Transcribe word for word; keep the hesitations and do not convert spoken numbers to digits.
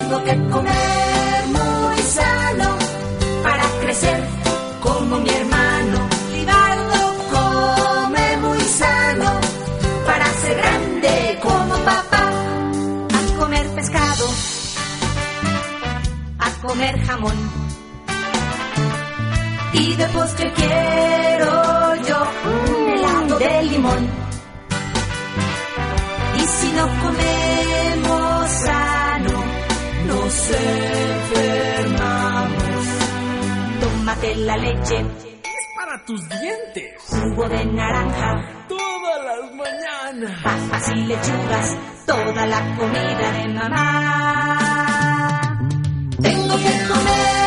Tengo que comer muy sano para crecer como mi hermano. Libardo come muy sano para ser grande como papá. A comer pescado, a comer jamón, y de postre quiero yo un helado de limón. Y si no comemos sano, nos enfermamos. Tómate la leche, es para tus dientes. Jugo de naranja, todas las mañanas. Papas y lechugas, toda la comida de mamá. Tengo que comer